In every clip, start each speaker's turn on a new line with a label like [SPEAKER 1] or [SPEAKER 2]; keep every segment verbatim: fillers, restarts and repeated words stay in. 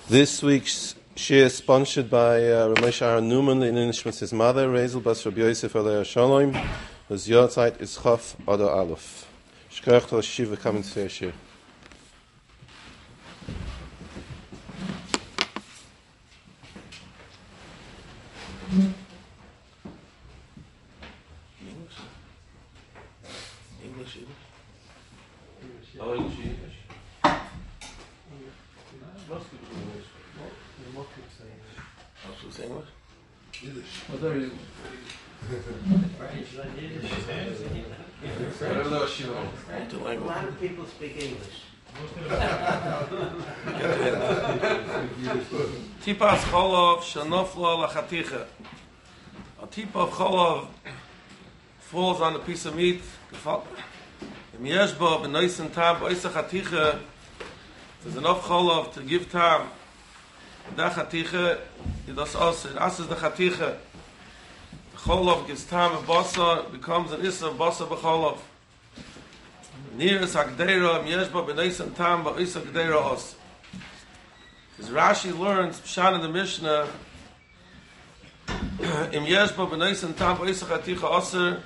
[SPEAKER 1] This week's shir is sponsored by uh, Ramesh Aaron Newman in Nishmas' mother, Rezel Bas Rabbi Yosef Alei Shalom, whose Yortzeit is Chaf Ado Aleph. Shkoyach to Shiva coming to say a shir.
[SPEAKER 2] English, English. Oh, English, English. Most people do English. Most people say English. Most people say English? Yiddish. What are you? Whatever those shoes are.
[SPEAKER 3] A lot of people speak English.
[SPEAKER 2] Tipas Cholov Shanoflo Lachaticha. A tip of Cholov falls on a piece of meat. Im Yeshbo b'noisen tam b'oisa chaticha. There's enough Cholov to give tam. Da chaticha it does also. It asks the chaticha. The Cholov gives tam of basa, becomes an issa of basa b'Cholov. Nearest Agdeira, Miyeshba b'neisen tam ba'isa Agdeira os. As Rashi learns, Pshan in the Mishnah, Im Yeshba b'neisen tam ba'isa chaticha oser.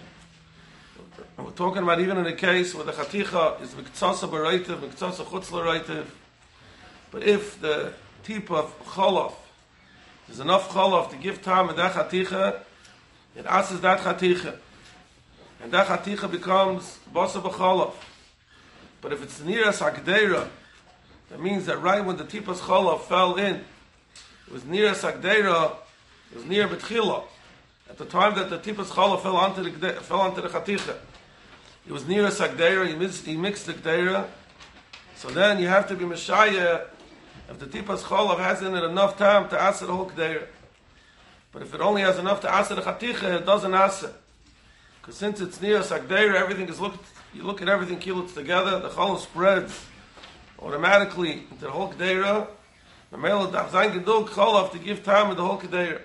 [SPEAKER 2] We're talking about even in a case where the chaticha is miktsasa b'reitiv, miktsasa chutz l'reitiv. But if the tip of cholof, there's enough cholof to give tam in that chaticha, it asks that chaticha. And that chaticha becomes basa b'cholof. But if it's near as Agdeira, that means that right when the tipas cholov fell in, it was near as Agdeira, it was near Betchila. At the time that the tipas cholov fell onto the fell onto the chaticha, it was near as Agdeira. He mixed, he mixed the Agdeira. So then you have to be Meshaya if the tipas cholov has in it enough time to answer the whole Agdeira. But if it only has enough to answer the chaticha, it doesn't answer. Because since it's near as Agdeira, everything is looked. You look at everything kiluts together, the cholov spreads automatically into the whole Kedeira. The male darf sein geduld cholov to give time in the whole Kedeira.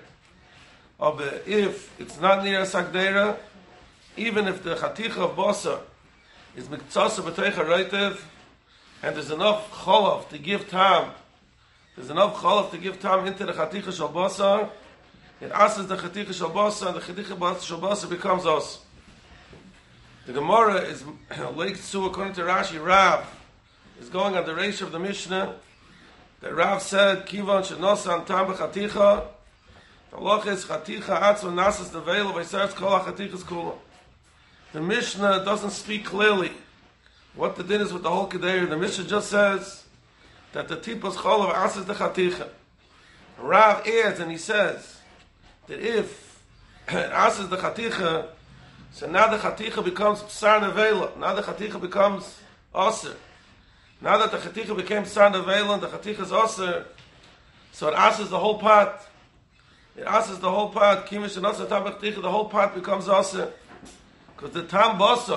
[SPEAKER 2] But if it's not near a Sagdeira, even if the chaticha of Bosa is miktsasa b'teicha reitiv, and there's enough cholov to give time, there's enough cholov to give time into the chaticha shel Bosa, it asks the chaticha shel Bosa, and the chaticha shel Bosa becomes us. The Gemara is like to according to Rashi, Rav is going on the reish of the Mishnah. That Rav said, "Kivan shenosan tam b'chaticha." The loch is chaticha atzma nasas nevela v'yiseres kol hachatichas kula. The Mishnah doesn't speak clearly what the din is with the whole kedeir. The Mishnah just says that the tipas cholav asas the chaticha. Rav adds and he says that if it asas the chaticha, so now the chaticha becomes psar nevela. Now the chaticha becomes aser. Now that the chaticha became psar nevela and the chaticha is aser, so it asers the whole pot. It asers the whole pot. Kimish and aser tam chaticha, the whole pot becomes aser. Because the tam basa,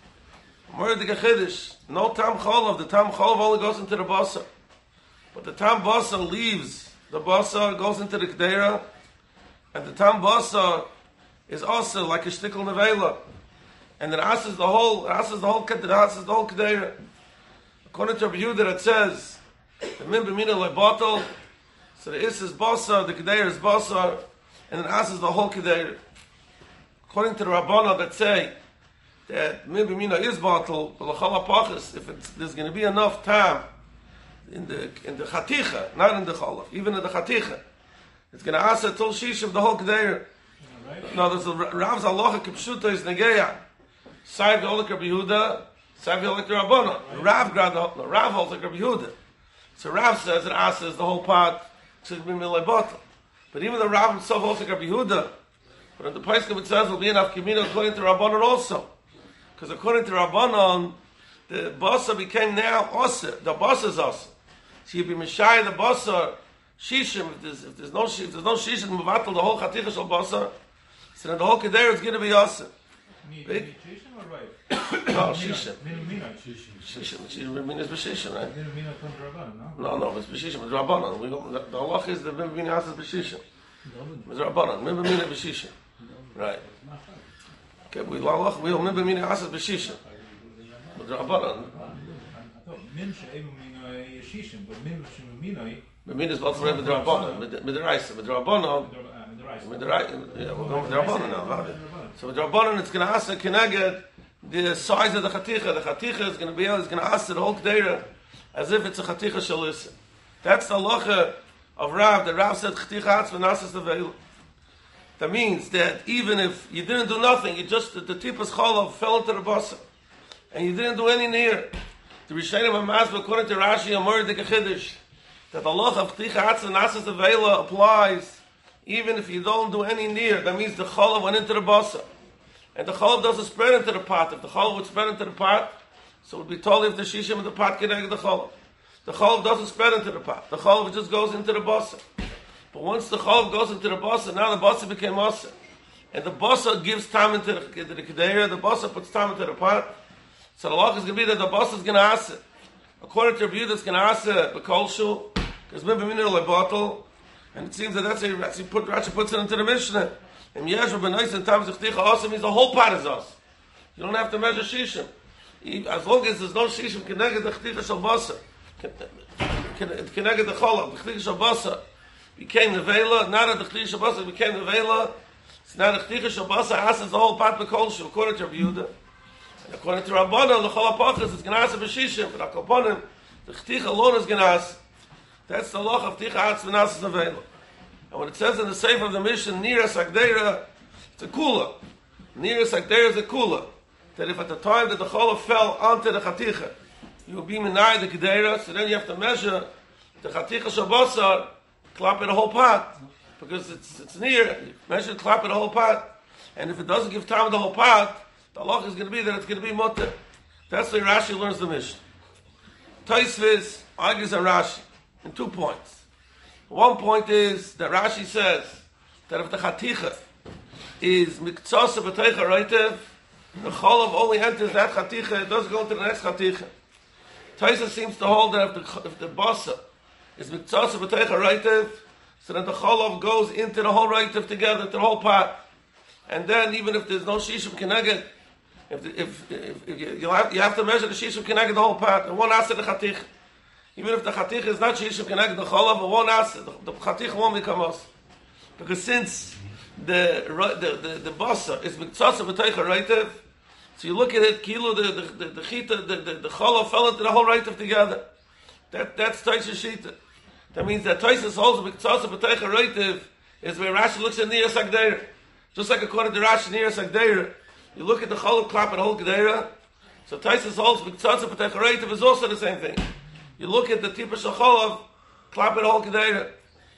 [SPEAKER 2] more the gechidish, no tam cholov. The tam cholov only goes into the basa, but the tam basa leaves the basa, goes into the kedeira, and the tam basa is also like a shtickle nevela, and it asks the whole, it asks the whole, it asks the whole kedeira. According to Rabbi Yehuda, it says the min b'mina le'batel, so the is is basa, the kedeira is basa, and it asks the whole kedeira. According to the Rabbana, that say that min b'mina is batel, but l'chol hapachas, if it's, there's going to be enough time in the in the chaticha, not in the cholov, even in the chaticha, it's going to ask a tul shish of the whole kedeira. No, there's a Rav's halacha kipshuta is negeya. Saiv yolik Rabbi Yehuda, Saiv yolik Rabbana. Rav grad no Rav holds like Rabbi Yehuda. So Rav says it asks the whole pot should be milay bottle. But even the Rav himself holds like Rabbi Yehuda. But in the place it says will be enough kimina according to Rabbanon also, because according to Rabbanon the basa became now also the basa is also. So you be mishai the basa shishim if there's if there's no if there's no shishim mevatel the whole chaticha shel basa. So then the whole Kedeir is going to be Yasser. Big? Shishim or right? No, Shishim. Shishim. Shishim is B'Shishim, right? No, no, it's B'Shishim. It's Rabbanon. The halach is the Mimba Mina Yasser B'Shishim. It's Rabbanon. Mimba Mina B'Shishim. Right. Okay, we halach, we Mimba Mina Yasser B'Shishim. It's Rabbanon.
[SPEAKER 4] Min she'emu mina Yeshishim, but min minoi.
[SPEAKER 2] The min is what for with the Rabbanon, with the Raisa, with the Rabbanon, with the Raisa. Yeah, we're going with the Rabbanon now. So with the Rabbanon, it's going to ask the Keneged the size of the Chaticha. The Chaticha is going to be able, is going to ask the whole Kedera as if it's a Chaticha Shalis. That's the halacha of Rav. The Rav said Chaticha Hatz v'Nasas Neveila. That means that even if you didn't do nothing, you just the Tipas Cholav fell into the basa, and you didn't do any near. The Rishonim Hamazba, according to Rashi, Amor de Kechiddush, that the halacha of Chaticha Hatz v'Nasas Neveila applies even if you don't do any near. That means the Cholav went into the basa. And the chalav doesn't spread into the pot. If the chalav would spread into the pot, so it would be told if the shishim of the pot can egg the chalav. The chalav doesn't spread into the pot. The chalav just goes into the basa. But once the chalav goes into the basa, now the basa became asa. And the basa gives time into the, into the kedera. The basa puts time into the pot. So the law is going to be that the basa is going to asa. According to Rabbi Yehuda, it's going to asa b'kol shu. There's been mineral bottle. And it seems that that's how Rashi put, Rashi puts it into the Mishnah. And Yeshua ben Nois and Tam Zechticha also means the whole pot is us. You don't have to measure shishim. As long as there's no shishim, keneged the Chticha shel basa, keneged the cholav, the Chticha shel basa became the vela. Now that the Chticha shel basa became the vela, so now the Chticha shel basa asks the whole pot b'kol shu, according to Rabbi Yehuda. And according to Rabbanan, the chol hapachas is gonna ask b'shishim, but akaponim, the Chticha alone is gonna ask. That's the loch of Chticha Hatz v'Nasas Neveila. And when it says in the Sefer of the Mission, Nira Sagdeira, it's a kula. Nira Sagdeira is a kula. That if at the time that the cholov fell onto the chaticha, you will be minai the kedera, so then you have to measure the chaticha shabasar, clap in the whole pot, because it's it's near. You measure, clap in the whole pot, and if it doesn't give time in the whole pot, the halach is going to be that it's going to be mutter. That's the way Rashi learns the Mishnah. Tosfos argues on Rashi in two points. One point is that Rashi says that if the chaticha is miktsasa b'teicha roitev, the cholav only enters that chaticha, it doesn't go into the next chaticha. Tosfos seems to hold that if the, if the basa is miktsasa b'teicha roitev, so then the cholav goes into the whole roitev together, to the whole pot. And then even if there's no shishim keneged, if, the, if, if, if you, you, have, you have to measure the shishim keneged the whole pot, and one asks the chaticha. Even if the chaticha is not shishim keneged the cholav, it won't ask, the, the chaticha won't become us. Because since the the the, the basa is miktsasa b'teicha roitev, so you look at it, kilo the the the the chita, the the, the cholav fell into the whole roitev together. That that's Tosfos shita. That means that Tosfos holds miktsasa b'teicha roitev is where Rashi looks at Nira Sagdeira. Just like according to Rashi Nira Sagdeira, you look at the cholav clap and the whole kedera. So Tosfos holds miktsasa b'teicha roitev is also the same thing. You look at the tipa shacholav, clap it all kedera.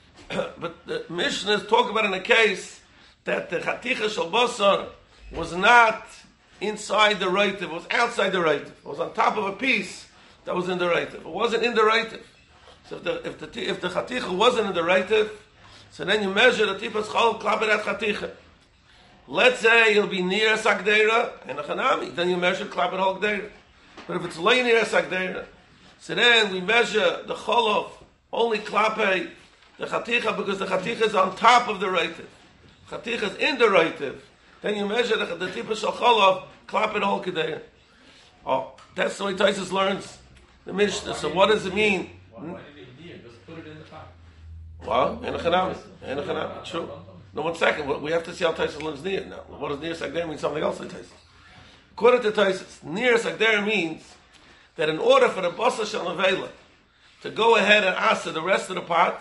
[SPEAKER 2] But the Mishnahs talk about in a case that the chaticha shel basar was not inside the reitiv, it was outside the reitiv. It was on top of a piece that was in the reitiv. It wasn't in the reitiv. So if the if the if the chaticha wasn't in the reitiv, so then you measure the tipa shacholav, clap it at chaticha. Let's say it'll be near sagdeira and a chanami, then you measure clap it all kedera. But if it's lay near sagdeira, so then we measure the cholav only klape the chaticha because the chaticha is on top of the reitiv. Chaticha is in the reitiv. Then you measure the, the tipa shel cholav klape the whole kedera. Oh, that's the way Tosfos learns the Mishnah. So what does it mean?
[SPEAKER 4] Why did he do? Just put it in the pot.
[SPEAKER 2] Well, in a chanami, in a chanami, true. No, one second. We have to see how Tosfos learns near now. What does near sagdeira mean? Something else like Tosfos. According to Tosfos, near sagdeira means that in order for the basa shel nevela to go ahead and asa the rest of the pot,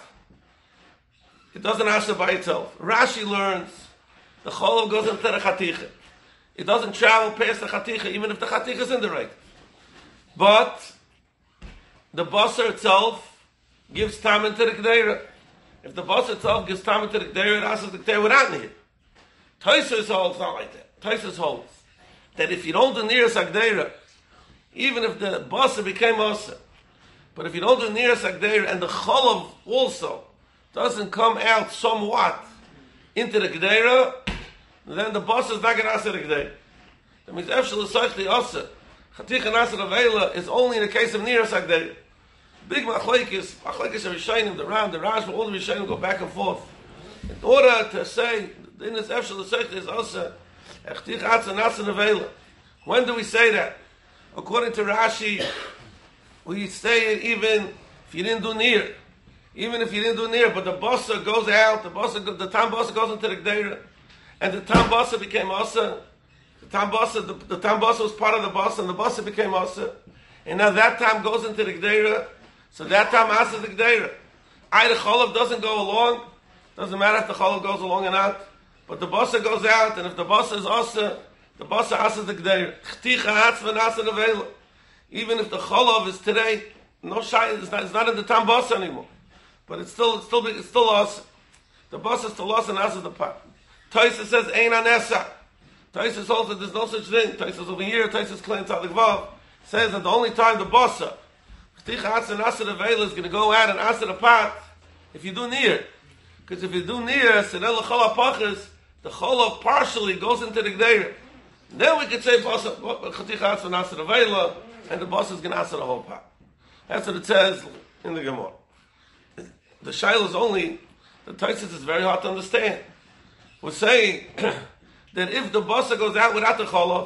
[SPEAKER 2] it doesn't asa by itself. Rashi learns the cholav goes into the chaticha. It doesn't travel past the chaticha, even if the chaticha is in the right. But the basa itself gives time into the kedera. If the basa itself gives time into the kedera, it asas the kedera without nir. Tosfos holds not like that. Tosfos holds that if you don't do nir sagdeira, even if the basa became asa, but if you don't do nir sagdeira and the cholav also doesn't come out somewhat into the kedera, then the basa is not going to asa the kedera. That means efshel l'soich asa chaticha nasa nevela is only in the case of nir sagdeira. Big machlekes, machlekes are Rishonim, the Ram, the Rash, all the Rishonim go back and forth. In order to say in this efshel l'soich is asa chaticha nasa nevela, when do we say that? According to Rashi, we say it even if you didn't do near. Even if you didn't do near, but the basa goes out, the basa, the tam basa goes into the gdeira, and the tam basa became asa. The tam basa, the, the tam basa was part of the basa, and the basa became asa. And now that time goes into the gdeira, so that time asa the gdeira. Either cholav doesn't go along, doesn't matter if the cholav goes along or not, but the basa goes out, and if the basa is asa, the basa asa the gdeira. Chticha hatzva nasa nevela. Even if the cholav is today, no shy, it's not, it's not in the tam basa anymore. But it's still, it's still, it's still us. The bus is still us and us is the pot. Taisa says, Ein anesa. Taisa holds that there's no such thing. Taisa over here, Taisa claims out the Gvav, says that the only time the bossa, Chticha Atz and Asa the Veil is going to go out and Asa the pot, if you do near. Because if you do near, Senel L'chol HaPachas, the cholav partially goes into the Gdeir. Then we could say, bossa, Chticha Atz and Asa the Veil, and the bossa is going to Asa the whole pot. That's what it says in the Gemara. The shaila is only, the Taisus is very hard to understand. We're saying that if the basa goes out without the cholav,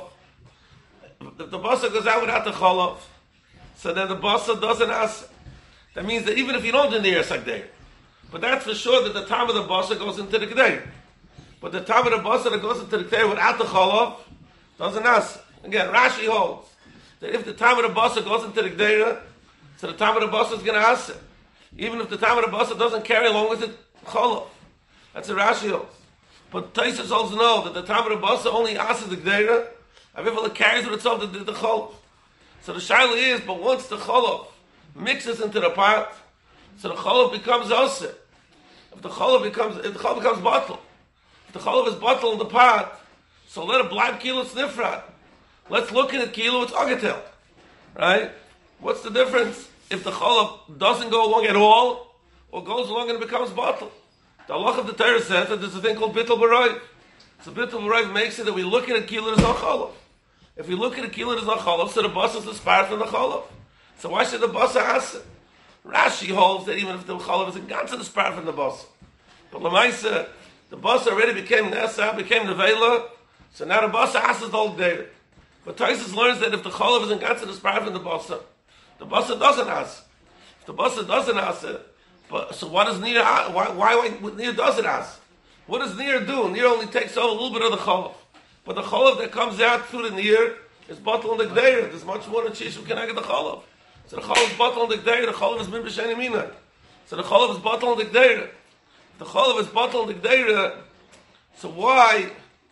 [SPEAKER 2] if the basa goes out without the cholav, so then the basa doesn't ask. That means that even if you don't do the Yersak there, but that's for sure that the time of the basa goes into the Gdeir. But the time of the basa that goes into the Gdeir without the cholav doesn't ask. Again, Rashi holds that if the time of the basa goes into the Gdeir, so the time of the basa is going to ask it. Even if the time of the basa doesn't carry along with it cholav. That's a Rashi holds. But Taisus also know that the time of the basa only asks the Gdeira, Avifal it carries with itself the, the, the cholav. So the shaila is, but once the cholav mixes into the pot, so the cholav becomes osir. If the cholav becomes, if the cholav becomes bottle, if the cholav is bottle in the pot, so let it blind kilo it's nifrat. Let's look at it kilo it's agatel, right? What's the difference if the cholav doesn't go along at all, or goes along and it becomes bottle? The halach of the Torah says that there's a thing called bittul b'roiv. So bittul b'roiv makes it that we look at a kilo there's no cholav. If we look at a kilo there's no cholav, so the basa is the spar from the cholav. So why should the basa ask it? Rashi holds that even if the cholav isn't gone to the spar from the basa, but lemaisa the basa already became nesa, became the vela, so now the basa asks the whole day. But Taisus learns that if the cholav isn't gone to the spar from the basa, the basa doesn't ask. If the basa doesn't ask it, but so what does Nir? Why? Why? why Nir doesn't ask? What does Nir do? Nir only takes over a little bit of the cholav, but the cholav that comes out through the Nir is bottled in the gdeir. There's much more than Shishim can get the cholav. So the cholav is bottled in the gdeir. The cholav is min b'sheni minay. So the cholav is bottled in the gdeir. If the cholav is bottled in the gdeir, so why?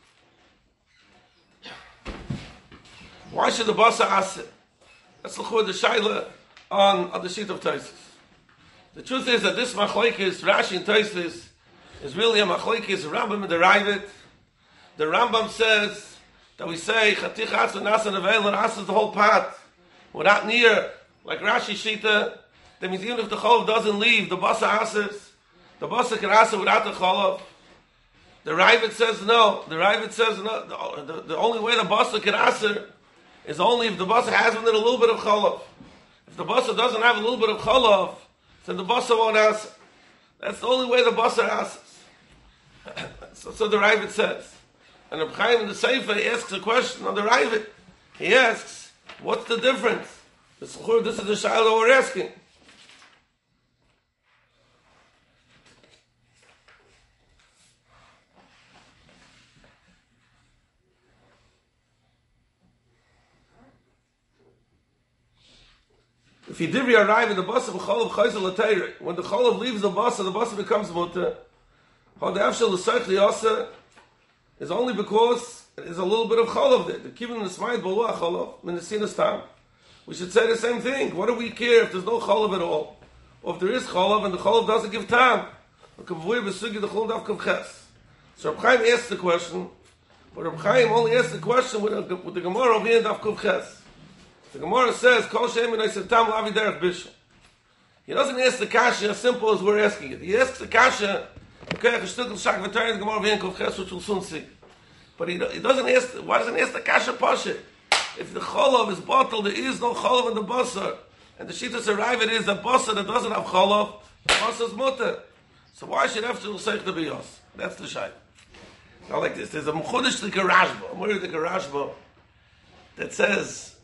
[SPEAKER 2] Why should the basa ask it? That's the chur the shaila on, on the sheet of Taisus. The truth is that this machlokes, Rashi and Taisus, is really a machlokes Rambam and the Ravid. The Rambam says that we say Chatich Atz and Nasa Nevel and Asa the whole pot without near, like Rashi Shita. That means even if the cholav doesn't leave, the basa asers, the basa can asa without the cholav. The Ravid says no. The Ravid says no. The, the, the only way the basa can asa is only if the basa has within a little bit of cholav. If the basa doesn't have a little bit of cholav, then the basa won't asa. That's the only way the basa asks. so, so the Ravid says. And Reb Chaim in the Sefer, he asks a question on the Ravid. He asks, what's the difference? This, this is the shaila we're asking. If you did arrive in the basa of cholav chayzel l'teirah, when the cholav leaves the basa, the basa becomes mutter. How the afshel l'seich liyasa is only because there's a little bit of cholav there. The kivin l'smayit b'luah cholav min nesinas tam. We should say the same thing. What do we care if there's no cholav at all, or if there is cholav and the cholav doesn't give tam? So Reb Chaim asked the question, but Reb Chaim only asked the question with, a, with the Gemara over here in Daf Kuf Ches. The Gemara says, Kol Shemin Oiseh Tam Lavi Derech Bishul. He doesn't ask the kasha as simple as we're asking it. He asks the kasha, okay, a shtuk l'shak v'tari in the Gemara v'yin Kuf Ches, which we'll soon see. But he, he doesn't ask, why doesn't he ask the kasha pasha? If the cholav is bottled, there is no cholav in the basar. And the shittas arrive it is a basar that doesn't have cholav, the basar is mutter. So why should have to l'seich the biyos? That's the shayla. Now like this, there's a mechudesh like a Rashba, a murid like a Rashba, that says,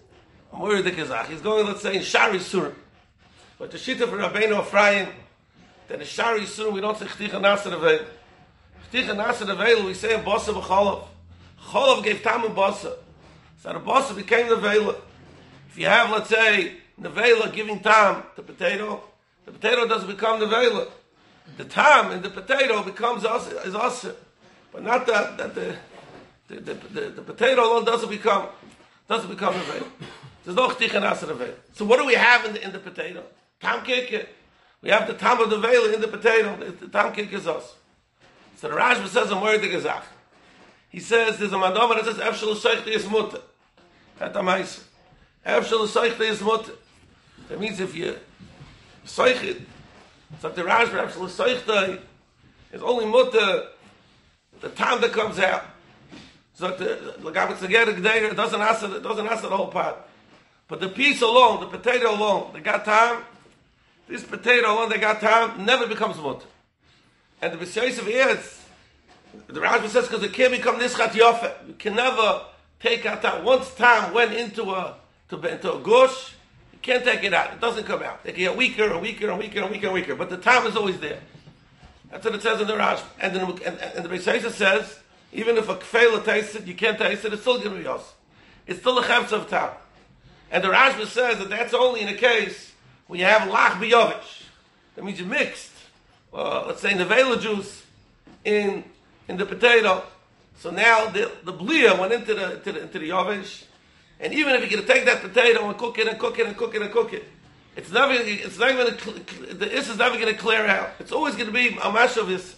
[SPEAKER 2] Moira de Kazach. He's going, let's say, in Shari Surim. But the Shita for Rabbeinu Ephraim, then in Shari Surim, we don't say Chticha Nasser Aveil. Chticha Nasser Aveil, we say in Bossa v'Cholov. Cholov gave Tam and Bossa. So the Bossa became the Vela. If you have, let's say, the Vela giving Tam to potato, the potato doesn't become the Vela. The Tam in the potato becomes us, is us. But not that, that the, the, the, the, the potato alone doesn't become, doesn't become the Vela. There's no Chticha Nasser Vela. So what do we have in the, in the potato? Tam Kike. We have the Tam of the Vela in the potato. The, the Tam Kike is us. So the Rashba says a word to Gezach. He says there's a madama that says Efshel Seichte is Mutter. At the Meise. Efshel Seichte is Mutter. That means if you Seichte, it's like the Rashba, Efshel Seichte is only Mutter the time that comes out. So like the Lagabitz Negeder Gdeir, it doesn't answer, it doesn't answer the whole part. But the piece alone, the potato alone, they got time, this potato alone, they got time, never becomes Mutter. And the B'Sheis of is, the Rashba says, because it can't become Nischat Yofe. You can never take out time. Once time went into a, to, into a gush, you can't take it out. It doesn't come out. It can get weaker and weaker and weaker and weaker and weaker. But the time is always there. That's what it says in the Rashba. And, then, and, and the B'Sheis says, even if a kfeila tastes it, you can't taste it, it's still going to be yours. It's still a chefs of time. And the Rashba says that that's only in a case when you have lach b'yovish. That means you mixed, uh, let's say, nevela juice in in the potato. So now the the blia went into the into the, into the yovish, and even if you're going to take that potato and cook it and cook it and cook it and cook it, it's never it's not going to the is is never going to clear out. It's always going to be a mashavis.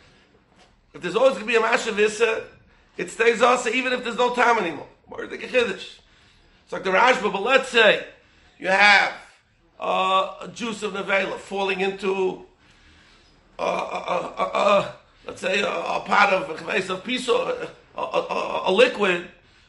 [SPEAKER 2] If there's always going to be a mashavisa, it stays also even if there's no time anymore. Or the kechiddush. It's like the Rashba, but let's say you have uh, a juice of nevela falling into uh, uh, uh, uh, let's say a, a pot of a case of piso, a, a, a, a liquid.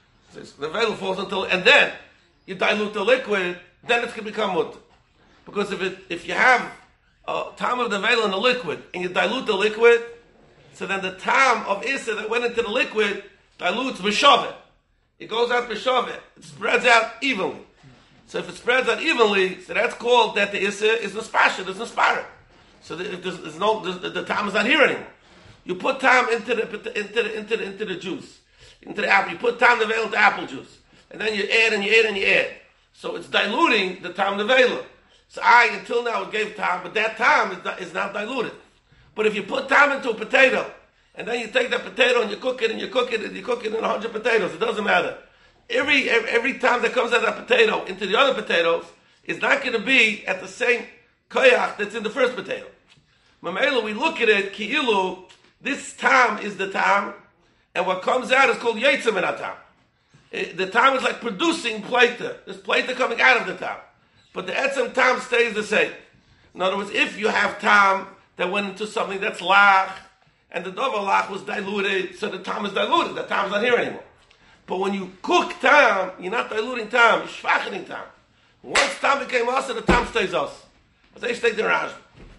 [SPEAKER 2] Nevela falls into, and then you dilute the liquid, then it can become mut. Because if it if you have a time of nevela in the liquid and you dilute the liquid, so then the time of Issa that went into the liquid dilutes b'shavet. It goes out b'shavet. It spreads out evenly. So if it spreads out evenly, so that's called that the Issa is Nespasha, it's Nespara. So that if there's, there's no, there's, the time is not here anymore. You put time into the into the into the into the juice, into the apple. You put time nevela into apple juice, and then you add and you add and you add. So it's diluting the time nevela. So I until now it gave time, but that time is not, is not diluted. But if you put time into a potato, and then you take that potato and you cook it and you cook it and you cook it in a hundred potatoes, it doesn't matter. Every, every every time that comes out of that potato into the other potatoes is not going to be at the same koyach that's in the first potato. Mamela, we look at it, ki'ilu, this time is the time, and what comes out is called yetzim in time. The time is like producing plaita. There's plaita coming out of the time. But the etzem time stays the same. In other words, if you have time that went into something that's lach, and the dover lach was diluted, so the time is diluted. The time is not here anymore. But when you cook time, you're not diluting time, you're shvachening time. Once time became us, the time stays us. They stay the Raj.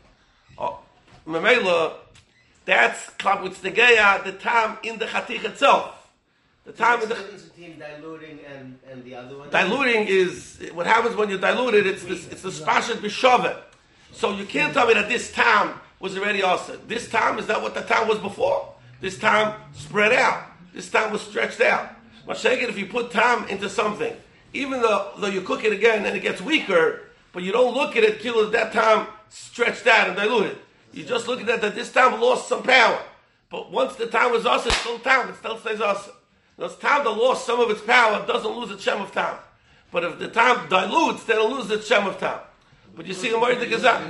[SPEAKER 2] Oh, Mamela, that's with the geya, the time in the chatich itself. The time in the
[SPEAKER 3] difference between diluting and, and the other one.
[SPEAKER 2] Diluting is what happens when you dilute it. It's this, it's the spashet b'shavet. So you can't tell me that this time was already also. This time is not what the time was before. This time spread out. This time was stretched out. Mashiach, if you put time into something, even though, though you cook it again and it gets weaker, but you don't look at it till that time stretched out and diluted. You just look at that, that this time lost some power. But once the time was also, it's still time, it still stays also. This time that lost some of its power doesn't lose its shem of time. But if the time dilutes, then it'll lose its shem of time. But you see a Moed Gezach.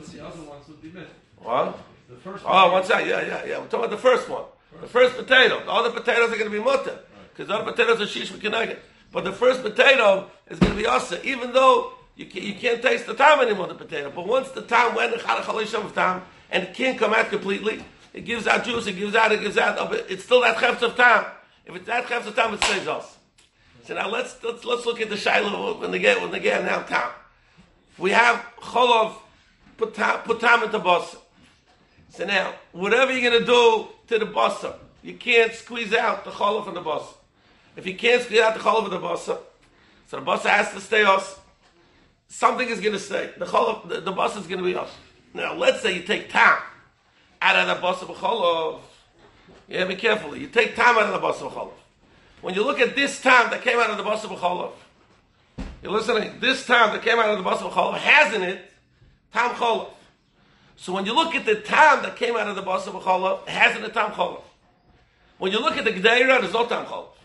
[SPEAKER 2] What?
[SPEAKER 4] The first
[SPEAKER 2] Oh, one second. Yeah, yeah, yeah. We're talking about the first one. The first potato. The other potatoes are going to be mutter. Because the other potatoes are shish v'keneged. But the first potato is going to be asa, even though you, can, you can't taste the time anymore, the potato. But once the time went, of time, and it can't come out completely, it gives out juice, it gives out, it gives out, it's still that chefs of time. If it's that chefs of time, it stays us. So now let's, let's, let's look at the shayla when they get, when they get now time. We have cholov, put time, put time into basa. So now, whatever you're going to do to the basa, you can't squeeze out the cholov from the basa. If you can't squeeze out the cholov of the basa, So the basa has to stay us. Something is going to stay. The cholov, the, the basa is going to be us. Now, let's say you take tam out of the basa b'cholov. Yeah, be careful. You take tam out of the basa b'cholov. When you look at this tam that came out of the basa b'cholov, you're listening. This tam that came out of the basa b'cholov has in it tam cholov. So when you look at the tam that came out of the basa b'cholov, it has in it tam cholov. When you look at the gdeira, there's no tam cholov.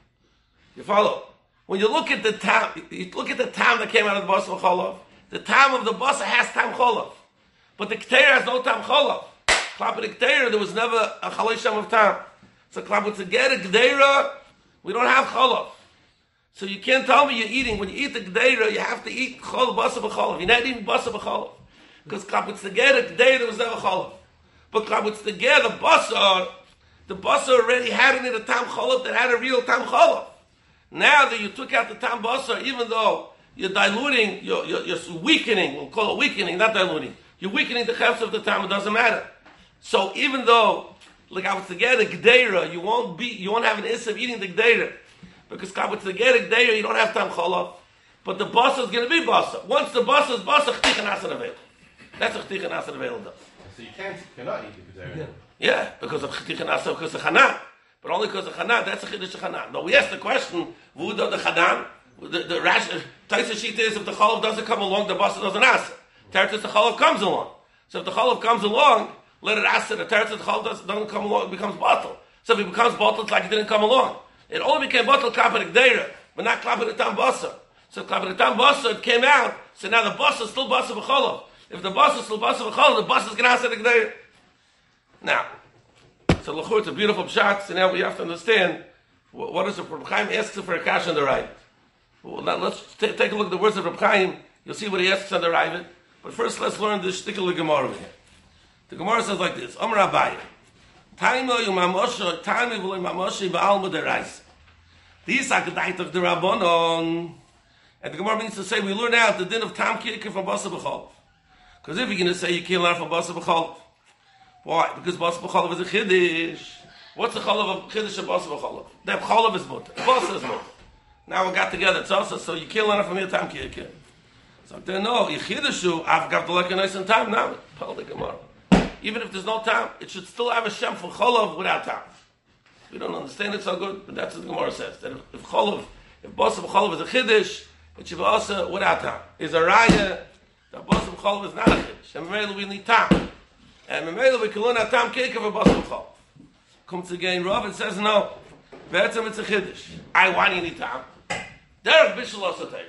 [SPEAKER 2] You follow? When you look at the tam, you look at the tam that came out of the basa b'cholov, the tam of the basa has tam cholov, but the gdeira has no tam cholov. Klap with the gdeira, there was never a chalisham of tam. So klap with the gdeira, we don't have cholov. So you can't tell me you're eating. When you eat the gdeira, you have to eat chol basa b'cholov. You're not eating basa b'cholov. Because klap with the gdeira, there was never cholov. But klap with the gdeira, the basa, the basa already had in it a tam cholov that had a real tam cholov. Now that you took out the tam basa, even though you're diluting, you're, you're, you're weakening, we'll call it weakening, not diluting. You're weakening the chefs of the tam, it doesn't matter. So even though, like I was to get a gdeira, you won't be, you won't have an issue of eating the gdeira. Because I was to get a gdeira, you don't have tam cholov. But the basa is going to be basa. Once the basa is basa, ch'tichan asan avail. That's what ch'tichan asan avail does.
[SPEAKER 1] So you can't, you cannot eat the gdeira.
[SPEAKER 2] Yeah. Yeah, because of ch'tichan asan, because of chanan. But only because of chanan, that's a chiddush of chanan. Now we asked the question, who does the chanan? The, the rash, Taisa Shita is if the cholov doesn't come along, the basa doesn't ask. Teretz the cholov comes along. So if the cholov comes along, let it ask it. The teretz the cholov doesn't, doesn't come along, it becomes bottle. So if it becomes bottle, it's like it didn't come along. It only became bottle klapper gdeira, but not klapper the tam basa. So klapper the tam basa, it came out. So now the basa is still basa b'cholov. If the basa is still basa b'cholov, the basa is going to ask it gdeira. Now, so l'chur, it's a beautiful pshat. So now we have to understand what, what is the Reb Chaim asks for a kash on the right. Well, now let's t- take a look at the words of Reb Chaim. You'll see what he asks on the right. But first, let's learn this shtickle Gemara over here. The Gemara says like this: Amar Abaye, Taimo yumamosha, Taimo v'loimamoshi ba'alma derais. These are gedait of the Rabbanon, and the Gemara means to say we learn out the din of tam kirker from basa b'cholov. Because if you're going to say you can't learn from basa b'cholov, why? Because basa b'cholov is a chiddush. What's the cholov of chiddush of basa b'cholov? That cholov is mutter. Basa is mutter. Now we got together. It's also so you can't learn from here tam kirker. So then no, you chiddushu. I've got the lekker nice and time now. Tell the Gemara. Even if there's no time, it should still have a shem for cholov without time. We don't understand it so good, but that's what the Gemara says. That if, if cholov, if basa b'cholov is a chiddush, it should be also without time. Is a raya that basa b'cholov is not a chiddush. And memela we need time. And memela we can learn our time kirker for basa b'cholov. Comes again, Rav, it says no. Be'etzem it's a chiddush. I why do you need time? Derech bishul asatei.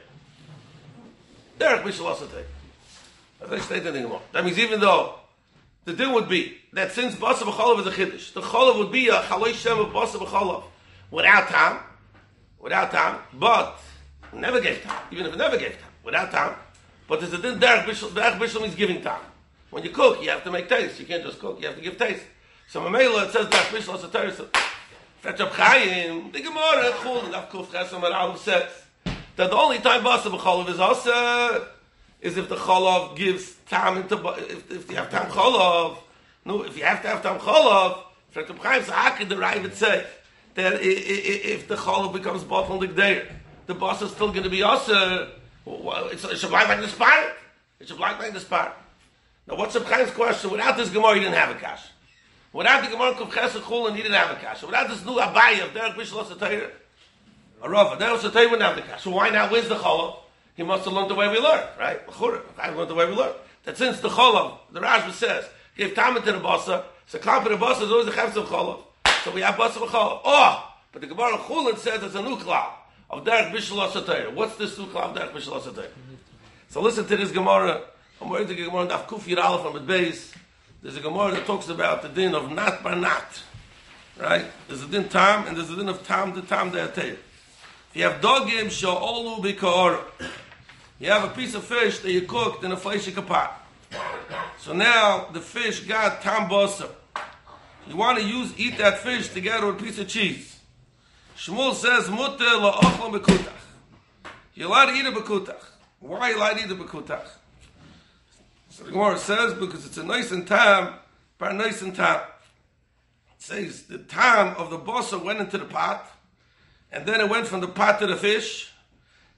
[SPEAKER 2] Derech bishul asatei. As I stated in the Gemara. That means even though the din would be that since basa b'cholov is a chiddush, the cholov would be a chaloi shem of basa b'cholov without time, without time, but never gave time. Even if it never gave time, without time. But there's a din derech bishul. Derech bishul means giving time. When you cook, you have to make taste. You can't just cook. You have to give taste. So Mamela, it says derech bishul asatei. Fetch up Chaim. The Gemara Chul and Avkuf Chesam and Aleph says that the only time basa b'cholov is also is if the cholov gives time into if, if you have time cholov. No, if you have to have time cholov, Fetch up Chaim. So how could the Rai would say that if the cholov becomes bottled the day, the basa is still going to be also? It's, it should blind like the spot. It should blind like the spot. Now, what's Reb Chaim's question? Without this Gemara, he didn't have a kash. Without the Gemara Kuf Ches and Chulin, he didn't have a kash. Without this new Abaye of Derech Bishul Asatei, a Rava, Derech Asatei wouldn't have the kash. So why now? Where's the Cholov? He must have learned the way we learn, right? I learned the way we learn. That since the Cholov, the Rashba says, gave time to the Basa, so Klamp the Basa is always the Chavs of Cholov. So we have Basa of Cholov. Oh! But the Gemara Chulin says it's a new Klav of Derech Bishul Asatei. What's this new Klav of Derech Bishul Asatei? So listen to this Gemara. I'm waiting to get Gemara Daf Kuf Yud Aleph on the base. There's a Gemara that talks about the din of nat bar nat, right? There's a din tam and there's a din of tam to tam de'atei. If you have dogim sha'olu b'ka'or, you have a piece of fish that you cooked in a fleishik pot. So now the fish got tam basa. You want to use eat that fish together with a piece of cheese. Shmuel says muter la'ochlom b'kutach. You're allowed to eat it b'kutach. Why are you allowed to eat it b'kutach? So the Gemara says because it's a nice and tam, bar nice and tam. It says the tam of the basa went into the pot, and then it went from the pot to the fish.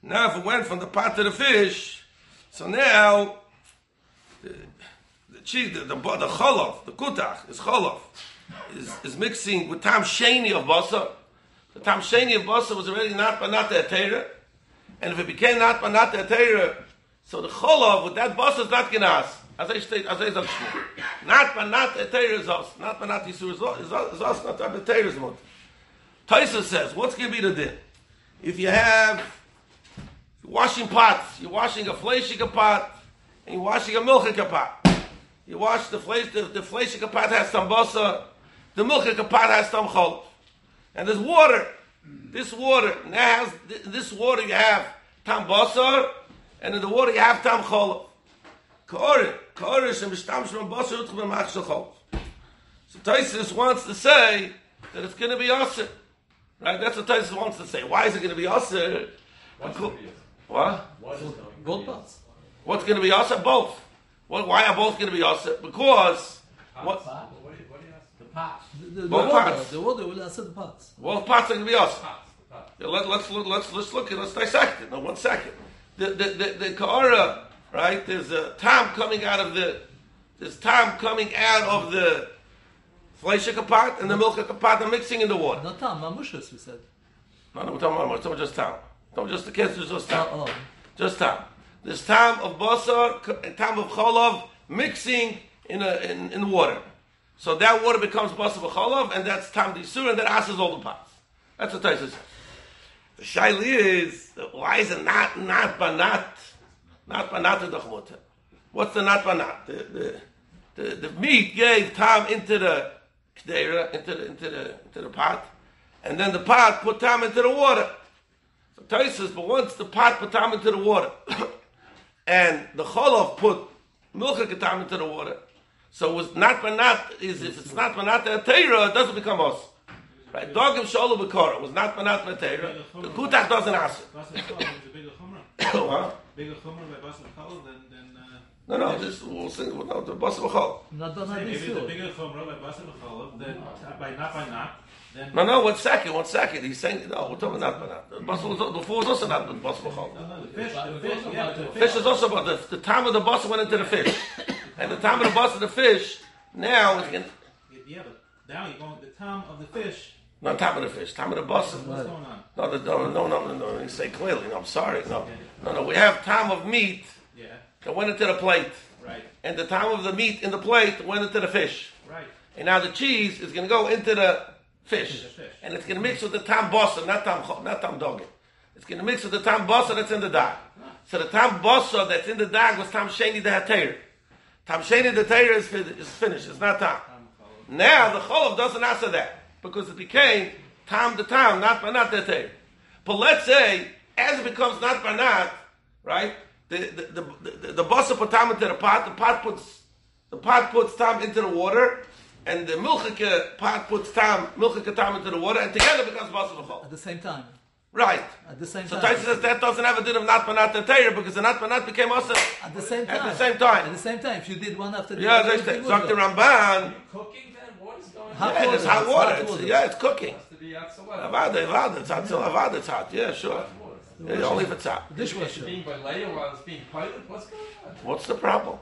[SPEAKER 2] Now, if it went from the pot to the fish, so now the the cheese, the the, the cholov, the kutach is cholov, is is mixing with tam sheni of basar. The tam sheni of basar was already not banat etera, and if it became not banat etera, so the cholov with that basar is not genas. As I state, as I say, not banat etera is us, not banat yisur is us, is us, not etera is mut. Taisa says, what's going to be the din? If you have washing pots, you're washing a fleishika pot, and you're washing a milchika pot. You wash the fleish, the, the fleishika pot has some basa, the milchika pot has some chol. And there's water. This water, now has, this water you have tam basar, and in the water you have tam chol. Ka'orin, ka'orin shem b'shtam shem basar utch b'mach shel chol. So Taisus wants to say that it's going to be asr. Right? That's what Taisus wants to say. Why is it going to be asr? What?
[SPEAKER 5] Both parts.
[SPEAKER 2] What's going to be asr? Both. What, why are both going to be asr? Because what?
[SPEAKER 4] The pots.
[SPEAKER 5] The, the,
[SPEAKER 2] Both
[SPEAKER 5] the water,
[SPEAKER 2] parts.
[SPEAKER 5] the water will answer the parts.
[SPEAKER 2] Both parts are going to be asr.
[SPEAKER 4] Pots. The pots.
[SPEAKER 2] Yeah, let, let's look. Let's let's look at. Let's dissect it. No, one second. The the the, the ka'ara, right? There's a tam coming out of the. There's tam coming out of the fleishika pot and the milchika pot are mixing in the water.
[SPEAKER 5] Not tam, mamushas, we said.
[SPEAKER 2] No, no, we're talking about, we're talking about just tam. Don't just the kids, just tam.
[SPEAKER 5] Oh, oh.
[SPEAKER 2] Just tam. There's tam of basar and tam of cholov mixing in a in, in water. So that water becomes basar v'cholov, and that's tam d'isur, and that asses all the pots. That's what Taisa says. The shaili is, why is it not not banat, not banat to the chmutah? What's the not banat? The the, the the meat gave tam into the k'deira, into the into the into the pot, and then the pot put tam into the water. So Taisa says, but once the pot put tam into the water, and the cholov put milchik tam into the water, so it was not banat. Is if it's not banat the teira, it doesn't become us. Right? Dogim sholu b'kora was not banat the teira. The kutach doesn't ask it.
[SPEAKER 6] Basar Cholov is a bigger chumrah.
[SPEAKER 2] Huh?
[SPEAKER 6] Bigger chumrah by Basar Cholov than than. Uh,
[SPEAKER 2] No, no, this we'll sing no, the bas v'chol.
[SPEAKER 5] Not banat
[SPEAKER 6] Maybe it's a
[SPEAKER 5] isur.
[SPEAKER 6] bigger chumrah by Basar Cholov than by not by not. Then
[SPEAKER 2] No, no, one second, one second. He's saying no. We're talking about not banat. The bas was before was also not bas v'chol.
[SPEAKER 6] no, no, the fish, the fish, yeah, the fish.
[SPEAKER 2] Fish is also about the, the time of the bus went into the fish, and the time of the bus of the fish now is going.
[SPEAKER 6] Yeah, but now you're going the time of the fish.
[SPEAKER 2] Not time of the fish, time of the bus.
[SPEAKER 6] What's going on?
[SPEAKER 2] No, the, no, no, no, no, no. You say clearly. No, I'm sorry. No, no, no. We have time of meat
[SPEAKER 6] Yeah,
[SPEAKER 2] that went into the plate,
[SPEAKER 6] right,
[SPEAKER 2] and the time of the meat in the plate went into the fish.
[SPEAKER 6] right.
[SPEAKER 2] And now the cheese is going to go into the fish,
[SPEAKER 6] The fish.
[SPEAKER 2] and it's going to mix with the tam bossa, not tam cho- not tam dog. It's going to mix with the tam bossa that's in the dag. So the tam bossa that's in the dag was tam sheni the hater. Tam sheni the hater is, fin- is finished. It's not tam. Now the cholov doesn't answer that because it became tam the tam, not banat the hater. But let's say as it becomes not banat, right? The the the the, the bossa put tam into the pot. The pot puts the pot puts tam into the water. And the milchike pot puts tam, milchike tam into the water, and together becomes basar v'chol.
[SPEAKER 5] At the same time.
[SPEAKER 2] Right.
[SPEAKER 5] At the same
[SPEAKER 2] So
[SPEAKER 5] time.
[SPEAKER 2] Taisa says that doesn't have a din of not banat teir because the not banat became also
[SPEAKER 5] At the same time.
[SPEAKER 2] at the same time.
[SPEAKER 5] At the same time. If you did one after the
[SPEAKER 2] Yeah,
[SPEAKER 5] other,
[SPEAKER 2] they
[SPEAKER 5] it
[SPEAKER 2] say.
[SPEAKER 5] would
[SPEAKER 2] Doctor
[SPEAKER 5] go.
[SPEAKER 2] Ramban.
[SPEAKER 4] Cooking then? What is going on?
[SPEAKER 5] Hot
[SPEAKER 2] Yeah,
[SPEAKER 5] water.
[SPEAKER 2] it's hot
[SPEAKER 5] It's
[SPEAKER 2] water.
[SPEAKER 5] hot
[SPEAKER 2] It's,
[SPEAKER 5] water.
[SPEAKER 2] yeah, it's cooking.
[SPEAKER 4] Has to be outside.
[SPEAKER 2] Avada, avada. It's hot till avada. It's hot. Yeah, sure. Yeah, only if it's hot.
[SPEAKER 5] The dishwasher.
[SPEAKER 4] Being by layer while it's being piloted? What's going on?
[SPEAKER 2] What's the problem?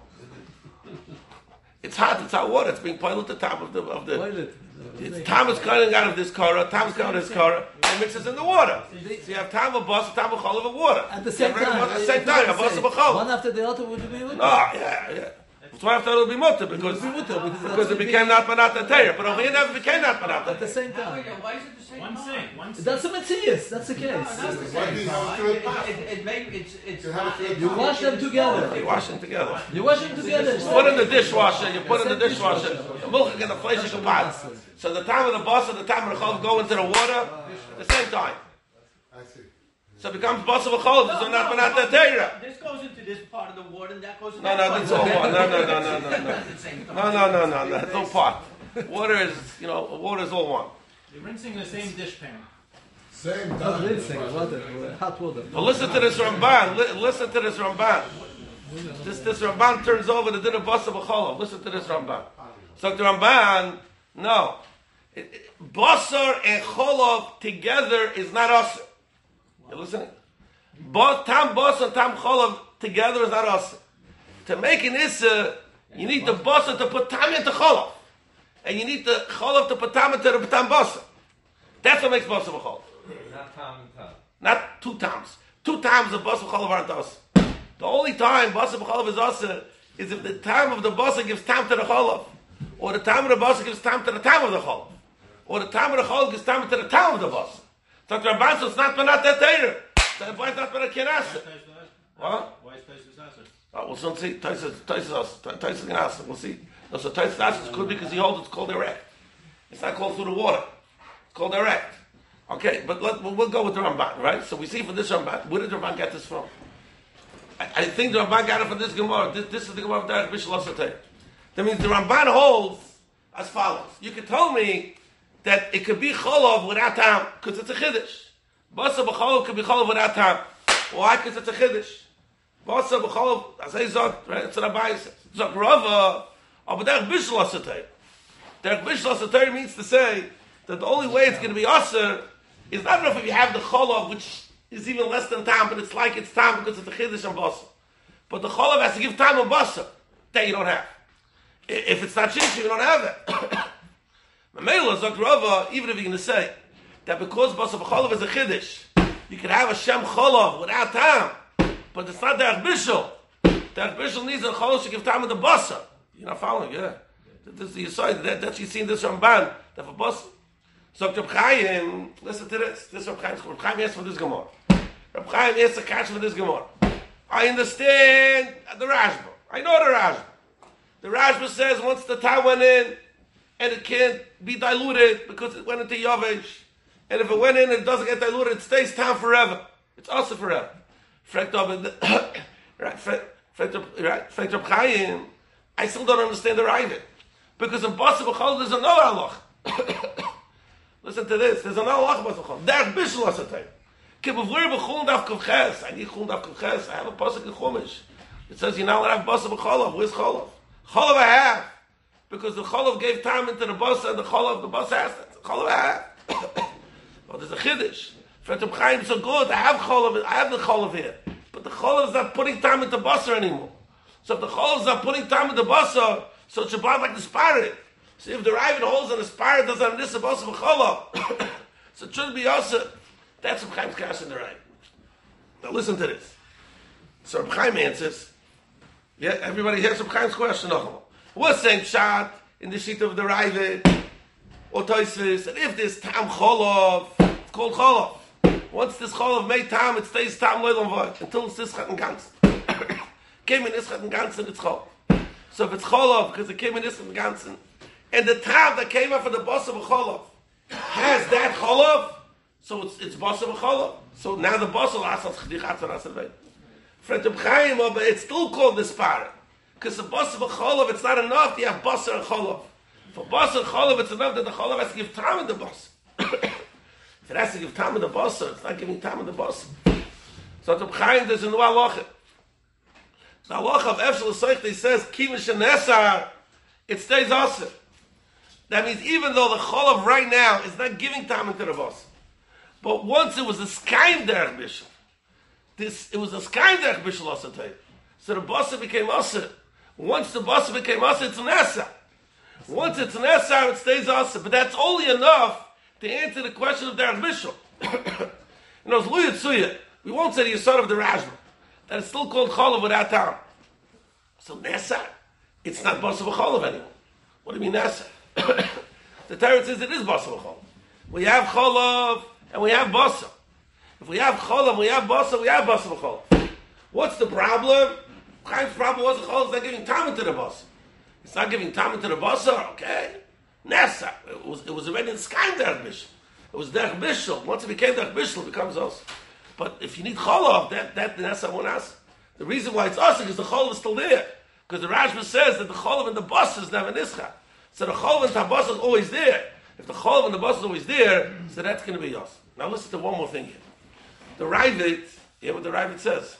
[SPEAKER 2] It's hot. It's hot water. It's being piled at the top of the of the.
[SPEAKER 5] Toilet.
[SPEAKER 2] It's time is coming out of this kara, time is coming out of this kara, and mixes in the water. So you have time of bus, time of chol of water.
[SPEAKER 5] At the same
[SPEAKER 2] You have
[SPEAKER 5] time.
[SPEAKER 2] At the same time, a bus of a chol.
[SPEAKER 5] One after the other would be with
[SPEAKER 2] No, yeah, yeah. That's why after it'll be mutter because
[SPEAKER 5] It would be mutter, because
[SPEAKER 2] because
[SPEAKER 5] that's
[SPEAKER 2] it became not banat teir, but over here never became not banat
[SPEAKER 5] At the
[SPEAKER 2] teir.
[SPEAKER 5] same time.
[SPEAKER 3] Why is it the same
[SPEAKER 6] One
[SPEAKER 3] time?
[SPEAKER 6] thing, one thing.
[SPEAKER 5] That's a Matthias. That's the
[SPEAKER 3] No,
[SPEAKER 5] case.
[SPEAKER 3] not the same time. It, it, it make, it's, it's not, it's
[SPEAKER 5] You wash them together.
[SPEAKER 2] You wash them together.
[SPEAKER 5] You wash them together.
[SPEAKER 2] Put in the dishwasher. You put in the dishwasher. The milk in the flesh of pot. So the time of the bus and the time of the chol go into the water at the same time.
[SPEAKER 7] I see.
[SPEAKER 2] So it becomes bus of a chol. So not banat teir.
[SPEAKER 3] This goes into this part of the water and that goes into
[SPEAKER 2] No,
[SPEAKER 3] that
[SPEAKER 2] no,
[SPEAKER 3] part
[SPEAKER 2] that's
[SPEAKER 3] of
[SPEAKER 2] all
[SPEAKER 3] the
[SPEAKER 2] one.
[SPEAKER 3] water.
[SPEAKER 2] No, no, no, no, no, no.
[SPEAKER 3] At the same time.
[SPEAKER 2] No, no, no, no, no. It's all part. Water is, you know, water is all one.
[SPEAKER 6] You're rinsing the same dish pan.
[SPEAKER 7] Same
[SPEAKER 5] Not
[SPEAKER 7] time.
[SPEAKER 5] rinsing, water, hot water.
[SPEAKER 2] But listen to this Ramban. Li- listen to this Ramban. This this Ramban turns over the din of basa b'cholov. Listen to this Ramban. So the Ramban, no, It- it- basar and cholov together is not asr. You listening? Both tam bus and tam cholav together is not us. To make an issa, you need the basa to put tam into cholav, and you need the cholav to put tam into the tam basa. That's what makes basa b'cholav.
[SPEAKER 4] Not Tom and Tom.
[SPEAKER 2] Not two times. Two times the basa b'cholav aren't us. The only time basa b'cholav is us is if the time of the basa gives tam to the cholav, or the time of the basa gives tam to the time of the cholav, or the time of the cholav gives tam to the time of the basa. So the Rabban says it's not but not that later. So why is not but a kinasa? What?
[SPEAKER 6] Why is Tosfos Nasser?
[SPEAKER 2] Oh, we'll soon see. Tosfos Tosfos Tosfos is going to ask. We'll see. No, so Tosfos Nasser could because he holds it's called direct. It's not called through the water. It's called direct. Okay, but let, we'll, we'll go with the Ramban, right? So we see for this Ramban, where did the Ramban get this from? I, I think the Ramban got it from this Gemara. This, this is the Gemara of Derek Bishul Asatei. That means the Ramban holds as follows. You could tell me that it could be Cholov without time, because it's a Chiddush. Basa b'Cholov could be Cholov without time. Why? Because it's a Chiddush. Basa b'Cholov, as I said, right? It's an Abai says. Zok Rava, but Derek Bishul Asatei. Derek Bishul Asatei means to say that the only way it's going to be Aser is not enough if you have the Cholov, which is even less than time, but it's like it's time because it's a Chiddush and Basa. But the Cholov has to give time on Basa. That you don't have. If it's not Shinshi, you don't have that. Mamela, Zok Rava, even if you're going to say that because Basa b'Cholov is a Chiddush, you can have a Shem Cholov without time, but it's not Derech Bishul. Derech Bishul needs a Cholov to give time with the Basa. You're not following, yeah. This is the side that, that you see in this Ramban, that for Basa. So Reb Chaim, listen to this. This is Reb Chaim. Reb Chaim asks for this Gemara. Reb Chaim asks a catch for this Gemara. I understand the Rashba. I know the Rashba. The Rashba says once the time went in, and it can't be diluted because it went into Yavesh. And if it went in and it doesn't get diluted, it stays time forever. It's also forever. Right, Reb Chaim, I still don't understand the Ravid. Because in Basa b'Cholov there's another halach. Listen to this. There's another halach Basa b'Cholov. Derech Bishul Asatei. Kibavur b'Chulun Daf Kavches. I need Chulun Daf Kavches. I have a pasuk in Chumash. It says you're not allowed to have Basa b'Cholov. Where's Cholov? Cholov I have. Because the Cholov gave time into the Basa and the Cholov, the Basa has it. Cholov I have. Well, there's a Chiddush. For Reb Chaim, so good. I have Cholov. I have the Cholov here. But the Cholov is not putting time into Basa anymore. So if the Cholov is not putting time into Basa, so it should be like the Spirit. So if the Ravid holds on the Spirit doesn't have this Basa b'Cholov, so it shouldn't be also. That's Reb Chaim's kash in the Ravid. Now listen to this. So Reb Chaim answers. Yeah, everybody hears Reb Chaim's question. We're saying Pshat in the sheet of the Ravid or Tosfos, and if this Tam Cholov, it's called Cholov. Once this Cholov made Tam, it stays Tam Leilam Vod until it's Ischat and Ganzen. Came in Ischat and Ganzen, it's Cholov. So if it's Cholov, because it came in Ischat and Ganzen, and the Tam that came out of the Basa b'Cholov has that Cholov, so it's it's Basa b'Cholov. So now the Basa l'asas Chedichat v'Nasar Fred Reb Chaim, but it's still called the Spara. Because the Basa b'Cholov, it's not enough, you have Basa and Cholov. For Basa and Cholov, it's enough that the Cholov has to give time in the Basa. If it has to give time in the Basa, it's not giving time in the Basa. So Reb Chaim, there's a new halacha. The halacha of Efshel Soichti says, Kivin Shenesar, it stays also. That means even though the Cholov right now is not giving time into the Basa, but once it was a Skaim Derech Bishul, this, it was a Skaim Derech Bishul Asatei. So the Basa became Asa. Once the Basa became Asa, it's Nesa. Once it's Nesa, it stays Asa. But that's only enough to answer the question of Derech Bishul. You know, it's Luya Tsuya. We won't say the Yisod of the Rashba. That it's still called Cholov without time. So Nesa, it's not Basa b'Cholov anymore. What do you mean Nesa? The Torah says it is Basa b'Cholov. We have Cholov and we have Basa. If we have Cholov, we have Basa, we have Basa b'Cholov. What's the problem? Chaim's problem was the Cholov is not giving time into the Basa. It's not giving time into the Basa, okay? Nesa. It was, it was already in Skaim Derech Bishul. It was Derech Bishul. Once it became Derech Bishul, it becomes us. But if you need Cholov, that, that Nesa won't ask. The reason why it's us is because the Cholov is still there. Because the Rashba says that the Cholov in the Basa is never Nischa. So the Cholov in the Basa is always there. If the Cholov in the Basa is always there, so that's going to be us. Now listen to one more thing here. The Ravid, hear what the Ravid says.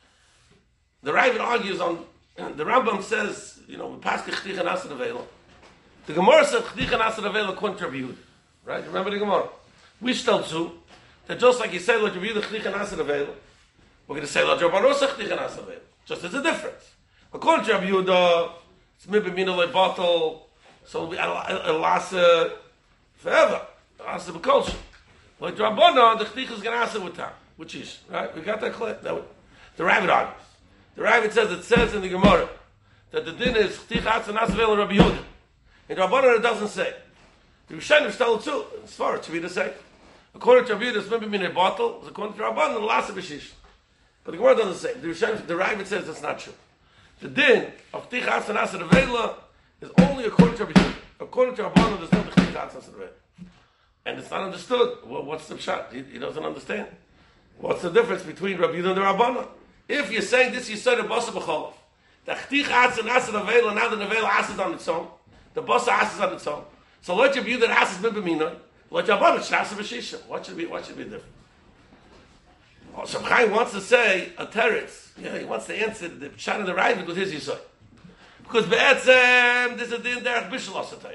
[SPEAKER 2] The Ravid argues on, the Rambam says, you know, Paschal Ch'tich and Asad Avela. The Gemara says Ch'tich and Asad Avela contribute. Right? Remember the Gemara? We still too, that just like you said, like Rabbi Yehuda Ch'tich and Asad Avela, We're going to say, La Drabanan Osach Tichan Asavela. Just as a difference. According to Rabbi Yehuda, it's Mibimina Le Bottle, so it'll be Elasa forever. Elasa B'Kolsha. Like Drabanan, the Chtich is going to answer with time. Which is, right? We got that clear? That the Rabbit argues. The Rabbit says, it says in the Gemara, that the din is Chtich Atzan Asavela and Rabbi Yehuda. In Drabanan, it doesn't say. The Rishonim tell it too. It's far to be the same. According to Rabbi Yehuda, it's Mibimina Le Bottle. According to Drabanan, Elasa B'Shish. But the Gemara doesn't say. The Rishonim, the Rabbit says that's not true. The din of Chtich Atzan Asavela is only according to Rabbi Yehuda. According to Rabbanan, there's no Chtich Atzan Asavela. And it's not understood. Well, what's the pshat? He, he doesn't understand. What's the difference between Rabbi Yehuda and the Rabbanan? If you're saying this, you said a basa b'cholov. The Chtich Atzan Asavela, now the nevela asses on its own. The basa asses on its own. So let Rabbi Yehuda asses b'b'minoi. Let Rabbanan shasa b'shisha. What should be? What should be different? Oh, so Chaim wants to say a teretz. Yeah, he wants to answer the pshat of the Ravid with his yisod. Because be'etzem, there's a din derech bishul asatayr.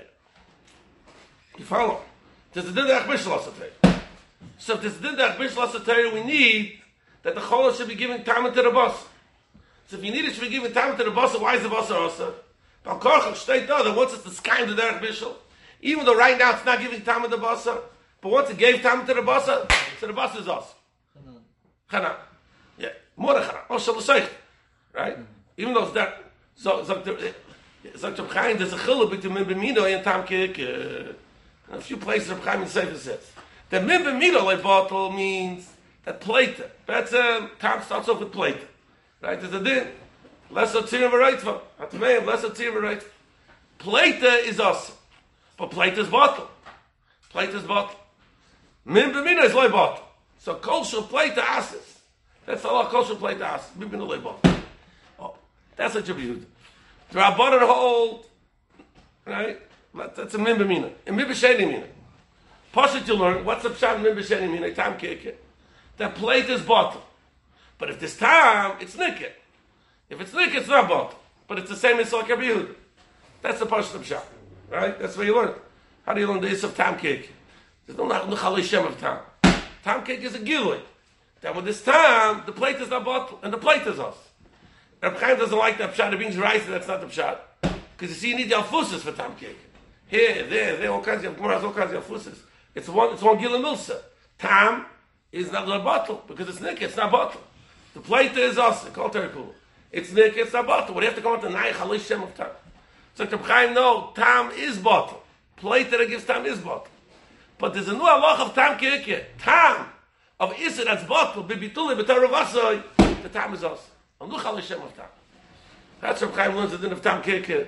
[SPEAKER 2] You follow? There's a din derech bishul asatayr. So if there's a din derech bishul asatayr, we need that the cholah should be giving time to the boss. So if you need it to be giving time to the boss, why is the boss also? Bal korchach shteit da, that once it's the sky the derech bishul, even though right now it's not giving time to the boss, but once it gave time to the boss, so the boss is us. Chana. Yeah. More than chana. Oh, shalasayich. Right? Mm-hmm. Even though it's that. So, so, so, so, Chaim, there's a chiluk between Min B'Mino and Tam Kik. Uh, a few places of Chaim in Sefer says. The Min B'Mino like bottle means that plate. That's um, Tam starts off with plate. Right? There's a din. Lesser tzir v'reitva. Atmeim, lesser tzir v'reitva. Plate is awesome. But plate is bottle. Plate is bottle. Min B'Mino is like bottle. So kosher plate to asses. That's a lot kosher plate to asses. Bibin olay bottle. Oh, that's what you do. The Rabbanan hold, right? That's a min b'mina. And min b'sheni mina. Pasha to learn, what's the pshat min b'sheni mina? Tam keke. That plate is bottle. But if this time, it's niket. If it's niket, it's not bottle. But it's the same as like Rabbi Yehuda. That's the Pasha pshat. Right? That's where you learn. How do you learn the is of tam keke? There's no chalei shem of tam. Tam keke is a gilui. That with this time, the plate is not bottle, and the plate is us. Reb Chaim doesn't like that pshat. It means right, that's not the pshat. Because you see, you need the alfusis for tam keke. Here, there, there, all kinds of Gemara, all kinds of alfusis. It's one, it's one gilui milsa. Tam is not a bottle because it's nick. It's not bottle. The plate is us. It's called terikul. It's nick. It's not bottle. What do you have to come out the nai chalish shem of tam? So Reb Chaim, no, tam is bottle. Plate that it gives tam is bottle. But there's a new halach of tam keke. Tam of Issa that's bottle, bibituli, b'taravasoi, the tam is us. Al nuchal Hashem of tam. That's what Chaim learns the din of tam keke.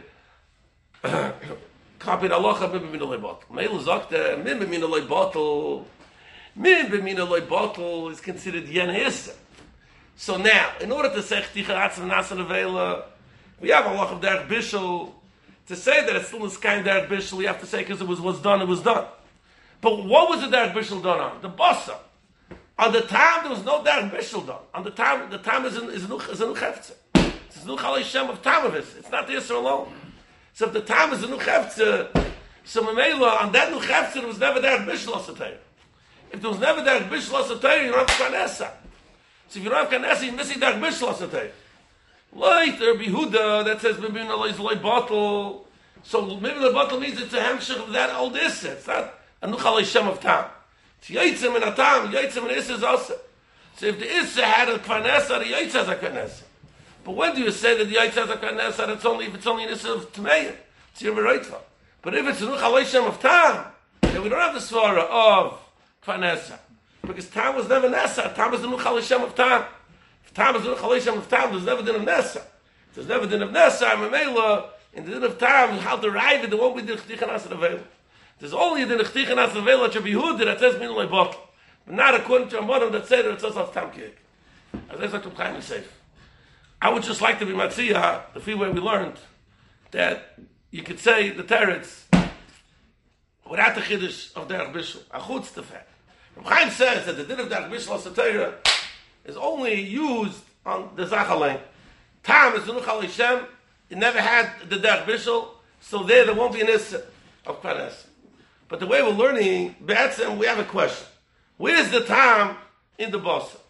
[SPEAKER 2] Copied halacha b'bimina loy bottle. Meil zakta, min b'mina loy bottle. Min b'mina loy bottle is considered yen Issa. So now, in order to say Chtich Atzan Nasan Avela, we have a halach of derech bishul. To say that it's still a kind derech bishul, you have to say because it was what's done, it was done. But what was the derech bishul done on? The basa. On the time, there was no derech bishul done. On the time, the time is a is a new cheftzah. It's a new chalei shem of time of it. It's not the Yisra alone. So if the time is a new cheftzah, so Mamela, on that new cheftzah, there was never derech bishul asatayr. If there was never derech bishul asatayr, you don't have kanessa. So if you don't have kanessa, you're missing derech bishul asatayr. Later, Behuda, that says maybe in a light bottle. So maybe the bottle means it's a hemshech of that old issa. It's not a new chalei shem of time. It's Yitzim and Atam, Yitzim and Issa is also. So if the Issa had a Kvanessa, the Yitzim has a Kvanessa. But when do you say that the Yitzim has a Kvanessa? It's only if it's only an Issa of Tmeir. It's your Reitva. But if it's a Nuch Shem of Tam, then we don't have the Svara of Kvanessa. Because Tam was never Nessa. Tam is the Nuch Shem of Tam. If Tam is the Nuch Shem of Tam, there's never din of Nessa. There's never din of Nessa, Mamela, in the din of Tam, how to arrive it, there won't be the Chticha Nasa Avela. There's only the Nechticha Nasa Avela to be Yehuda that says Min Loi Bottle. But not according to a modern that said that it says of Tam Kik. As I said to Chaim is safe. I would just like to be Matziyah, the few way we learned, that you could say the Teretz without the Chiddush of Derech Bishul. A chutz the fact. Chaim says that the din of Derech Bishul Asatayra is only used on the Zachaleng. Tam is the Nuchal Hashem. It never had the Derech Bishul, so there there won't be an Issa of Kvanes. But the way we're learning, Be'etzem, we have a question. Where's the Tam in the Bosa?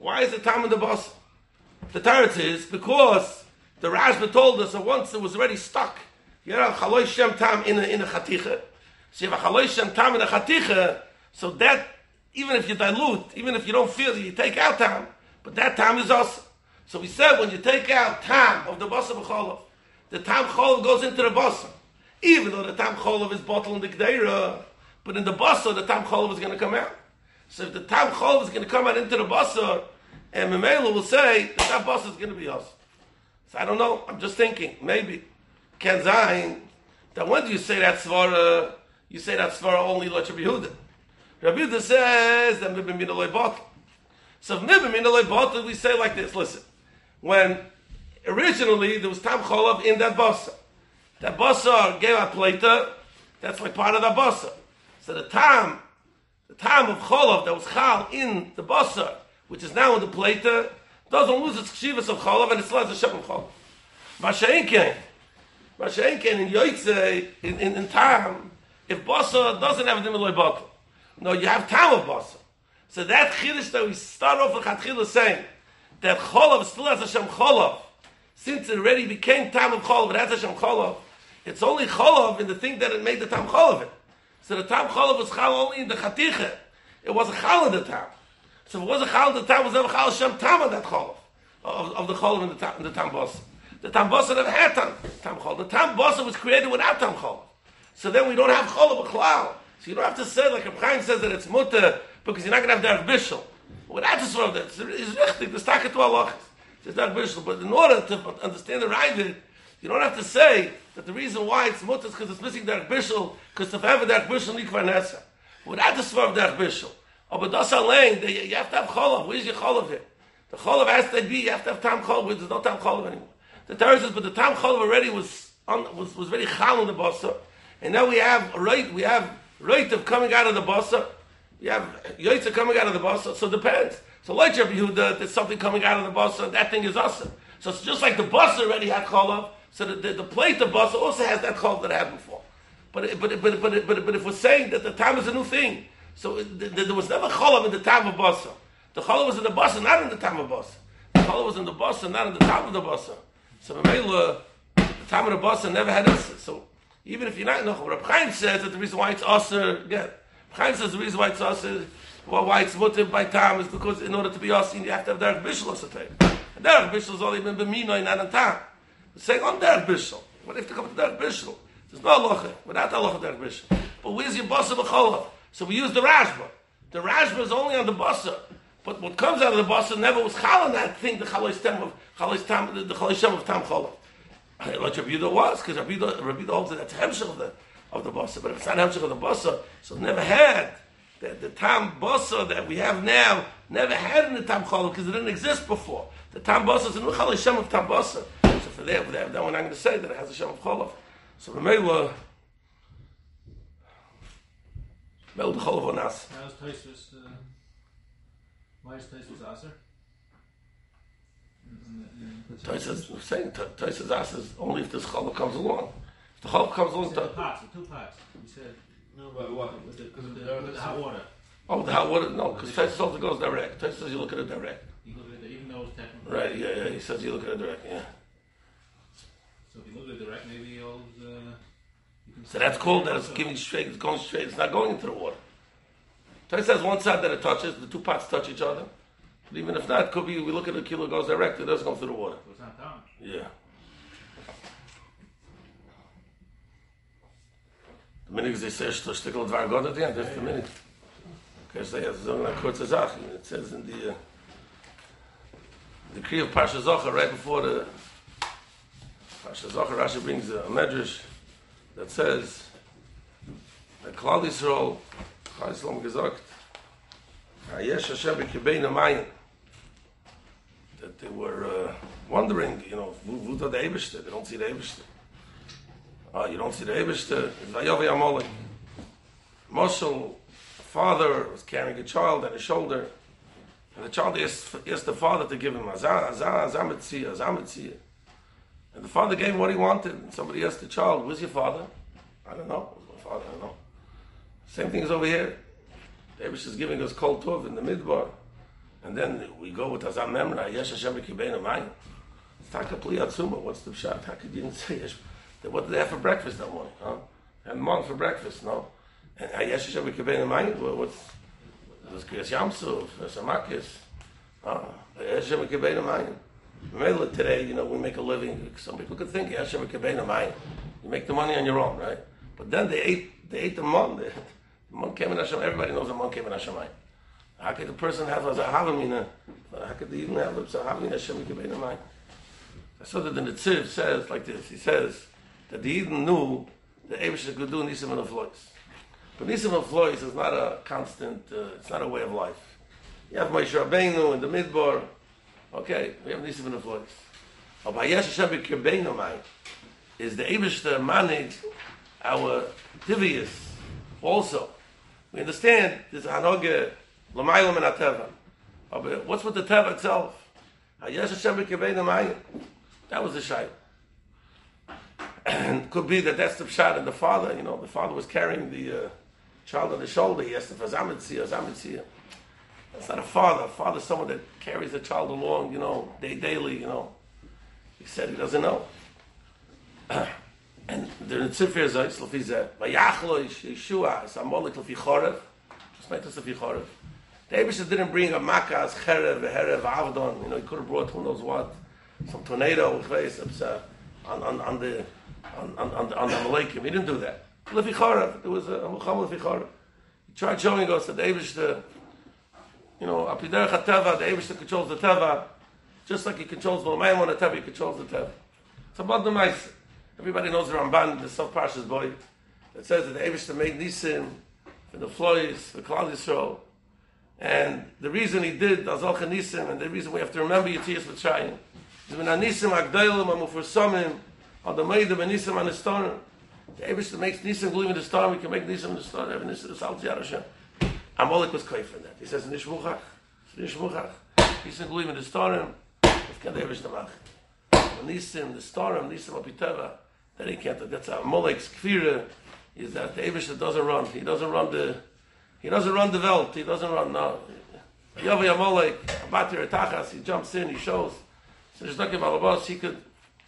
[SPEAKER 2] Why is it tam in the basa? The teretz is because the Rashba told us that once it was already stuck. You have a chaloy shem tam in a, in a chaticha. So you have a chaloy shem tam in a chaticha, so that, even if you dilute, even if you don't feel it, you take out tam, but that tam is also. So we said when you take out tam of the basa b'cholov, the tam cholov goes into the basa. Even though the tam cholov is bottled in the gdeira, but in the basa, the tam cholov is going to come out. So if the tam cholov is going to come out into the basa, and Memela will say that that basa is going to be us. So I don't know. I'm just thinking. Maybe. Ken Zayin, that when do you say that svara? You say that svara only like Rabbi Yehuda. Rabbi Yehuda says that Mibim Min Eloi Bottle. So if Mibim Min Eloi Bottle, we say like this. Listen. When originally there was tam cholov in that basa. That basa gave out plata. That's like part of that basa. So the tam, the tam of cholov that was chal in the basa, which is now in the plata, doesn't lose its chivas of cholov and it still has a shem of cholov. Masha'inken, Masha'inken in yoytze, in, in, in tam, if basa doesn't have a dimiloi bottle, no, you have tam of basa. So that chiddush that we start off with chatchila saying, that cholov still has a shem cholov, since it already became tam of cholov, it has a shem cholov, it's only cholov in the thing that it made the tam cholov in. So the tam cholov was chal only in the chaticha. It was a chal in the tam. So if it was a chal in the tam, it was never chal shem tam on that cholov, of, of the cholov in the tam, in the tam basa. The tam basa never had tam, tam cholov. The tam basa was created without tam cholov. So then we don't have cholov b'chlal. So you don't have to say, like Reb Chaim says, that it's mutter, because you're not going to have derech bishul. Without the sort of that, it's richtig, the staket to halachas. It's derech bishul. But in order to understand the Ravid, you don't have to say that the reason why it's mutter is because it's missing derech bishul, because if ever derech bishul nikvar nesa. Without the sort of derech bishul. Oh, but that's a lane, you have to have cholov. Where's your cholov here? The cholov has to be, you have to have tam cholov, there's no tam cholov anymore. The Torah says, but the tam cholov already was on, was was very chal in the basa, and now we have right, we have right of coming out of the basa, we have yoytza coming out of the basa. So it depends. So like Rabbi Yehuda, there's something coming out of the basa, that thing is awesome. So it's just like the basa already had cholov, so the, the, the plate of basa also has that cholov that it had before. But it, but it, but it, but it, but, it, but if we're saying that the tam is a new thing, so it, the, the, there was never cholov in the tam of basa. The cholov was in the basa, not in the tam of basa. The cholov was in the basa, not in the tam of the basa. So Memela, the time of the basa never had us. So even if you're not know, Reb Chaim says that the reason why it's usher, again, Reb Chaim says the reason why it's usher, well, why it's mutter by time is because in order to be usher, you have to have derech bishul also take. And derech bishul is only been b'minoi, not in time. We're saying on derech bishul. What if to come to derech bishul? There's no halacha without halacha derech bishul. But where's your basa b'cholov? So we use the Rashba. The Rashba is only on the basa. But what comes out of the basa never was chal in that thing, the chaloi stem of chaloi tam, the chaloi shem of tam cholov. Like Rabbi Yehuda was, because Rabbi Yehuda, Rabbi Yehuda holds that that's hemshech of the of the basa. But if it's not hemshech of the basa, so it never had the, the tam basa that we have now. Never had in the tam cholov because it didn't exist before. The tam basa is a new chaloi shem of tam basa. So for that, for that, that we're not going to say that it has a shem of cholov. So Memela, Mel the cholov on us.
[SPEAKER 6] How's Tosfos? Uh, why is Tosfos Aser?
[SPEAKER 2] Tosfos was saying Tosfos Aser is only if this cholov comes along. If the cholov comes along,
[SPEAKER 6] The pots, the two pots. You said
[SPEAKER 7] No, but what?
[SPEAKER 6] with the, with the, with the hot water.
[SPEAKER 2] oh, the hot water, no, because Tosfos also goes direct. Tosfos says you look at it direct.
[SPEAKER 6] You look at it, even though it's technically
[SPEAKER 2] Right? Yeah, yeah. He says you look at it direct. Yeah.
[SPEAKER 6] So if you look at it direct, maybe you'll. Uh, you can
[SPEAKER 2] So that's called that it's giving straight. It's going straight. It's not going into the water. Tosfos says one side that it touches, the two pots touch each other. But even if not, it could be we look at the kilo goes direct. It doesn't go through the water.
[SPEAKER 6] So it's not down.
[SPEAKER 2] Yeah. The minute they say shtickle dvar god at the end, that's the minute. Because they have so a kurze Sache. It says in the uh, the decree of Parsha Zohar right before the Parsha Zohar, Rashi brings a medrash that says that Klal Yisrael, Klal Yisrael gesagt, Hayesh Hashem b'kibein hamayim, that they were uh, wondering, you know, wo wo the Eibishter? They don't see the Eibishter. Oh, you don't see the Eibishter? It's Vayovi Amalek. Moshel, father was carrying a child on his shoulder, and the child asked, asked the father to give him Azah, Azah, Azah Metzia, Azah Metzia. And the father gave him what he wanted. And somebody asked the child, where's your father? I don't know. Where's my father? I don't know. Same thing is over here. The Eibishter is giving us Kol Tov in the Midbar. And then we go with Azam Memra, Yesh Hashem B'Kibeinu Mayim. Taka Pli Atzuma, what's the pshat? How could you didn't say Yesh? What did they have for breakfast that morning? Huh? Had mung for breakfast, no? And Yesh Hashem B'Kibeinu Mayim, what's this? Kriyas Yamsuf, Samakis. Yesh Hashem B'Kibeinu Mayim. Remember today, you know, we make a living. Some people could think, Yesh Hashem B'Kibeinu Mayim. You make the money on your own, right? But then they ate, they ate the mung. The, the mung came in Hashem. Everybody knows the mung came in Hashemayim. How could the person have a Zahavamina? How could they even have a Zahavamina Hashem B'Kibeinu Mayim? I saw that the Netziv says like this. He says that the Eden knew that Eibush could do Nisim and Aflois. But Nisim and Aflois is not a constant, uh, it's not a way of life. You have Moshe Rabbeinu in the Midbar. Okay, we have Nisim and Aflois. But by Yesh Hashem B'Kibeinu Mayim is the Eibush to manage our Tivius also. We understand there's a Hanoge L'maylam and Ateva. But what's with the Teva itself? Yesh Hashem B'Kibeinu Mayim. That was the shayla. And could be that that's the pshat and the father, you know, the father was carrying the uh, child on his shoulder. He asked if Azamitzia, Azamitzia. That's not a father. A father is someone that carries the child along, you know, day daily, you know. He said he doesn't know. And the Tzifir Zayis, Lefi Zeh, Vayachlo Yeshua, it's Amolik Lefi Chorev, just make this Lefi Chorev. The Eibusha didn't bring a Makas, Cherev, Herev, Avdon, you know, he could have brought who knows what. Some tornado uh, on, on, on the on, on, on the on the Amalekim. He didn't do that. Lefi Chorev, there was a Muhammad Lefi Chorev. He tried showing us that the Eibush, you know, Apiderech HaTeva, the Eibush controls the Teva, just like he controls the L'mayim on the Teva, he controls the Teva. It's about the Ma'aseh. Everybody knows the Ramban, the Sof Parshas boy, that says that the Eibush made Nisim for the Flois, for Klal Yisrael, and the reason he did Azal Nisim, and the reason we have to remember Yetzias Mitzrayim. When Nisim Agdailim Amufursamim on the Meidim and Nisim on the Storm, the Eibush makes Nisim believe in the storm. We can make Nisim in the storm. Every Nisim is Al Tiyar Hashem. Amalek was kaif in that. He says Nishmuchach, Nishmuchach. Nisim believe in the storm. If can the Eibush Tamach. Nisim the storm, Nisim Apiteva. That he can't. That's Amalek's kfira. Is that the Eibush doesn't run. He doesn't run the. He doesn't run the Welt. He doesn't run. No. Yavi Amalek Abatir Etachas. He jumps in. He shows. So there's nothing about Abbas, he could,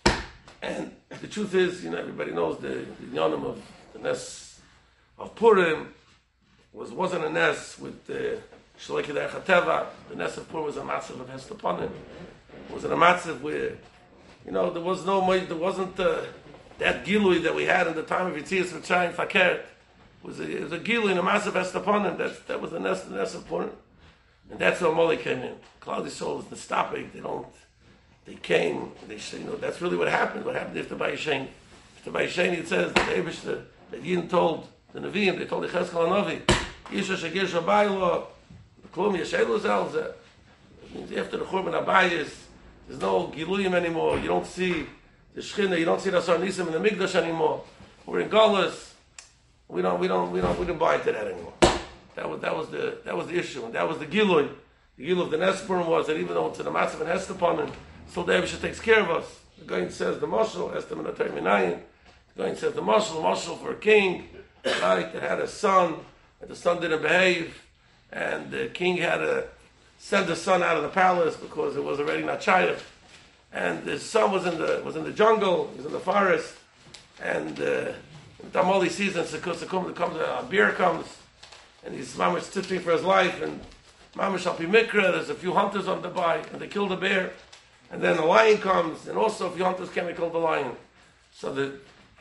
[SPEAKER 2] and the truth is, you know, everybody knows the, the Yonim of the Nes of Purim was, wasn't a Nes with the Shalei Kedei Chateva. The Nes of Purim was a matzav of Hestaponim. It wasn't a matzav where, you know, there was no, there wasn't uh, that Gilui that we had in the time of Yetzias Mitzrayim Fakert. It was a, it was a Gilui in a matzav Hestaponim. That that was the Nes, the Nes of Purim, and that's where Molech came in. Klal Yisrael is the stopping. They don't. They came, they say, you know, that's really what happened. What happened after Bayeshen? After Bayeshen, it says that Eibush, that Yidden told the Nevi'im, they told Yechezkel HaNavi, Yisha Shagir Shabaylo, Klum Yeshelu Zelzeh. It means after the Churban Abayis, there's no Giluyim anymore. You don't see the Shechina, you don't see the Asar Nisim in the Mikdash anymore. We're in Golas. We don't, we don't, we don't, we don't buy into that anymore. That was, that was the, that was the issue. And that was the Giluy. The Giluy of the Nespurim was that even though it's in the Matzav and Hestaponim, still the Eibush takes care of us. The Goyin says the Moshel, Esther Menatay Minayin. The Goyin says the Moshel, Moshel for a king, right, that had a son, and the son didn't behave, and the king had to send the son out of the palace because it was already not Chayef. And his son was in the was in the jungle, he was in the forest, and uh, Tamoli sees in Sekum, comes a bear comes, and he's mamish tipping for his life, and mamish al pi mikra, there's a few hunters on the by, and they kill the bear. And then the lion comes, and also if you hunters can we kill the lion. So the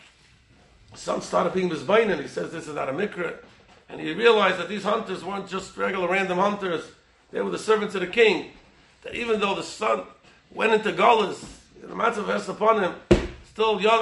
[SPEAKER 2] son started being misbainin. He says this is not a mikra. And he realized that these hunters weren't just regular random hunters. They were the servants of the king. That even though the son went into Golas, the matzav has upon him, still the